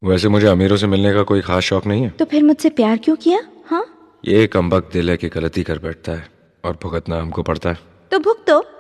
वैसे मुझे अमीरों से मिलने का कोई खास शौक नहीं है। तो फिर मुझसे प्यार क्यों किया? हाँ, ये कमबख्त दिल है कि गलती कर बैठता है और भुगतना हमको पड़ता है। तो भुगतो।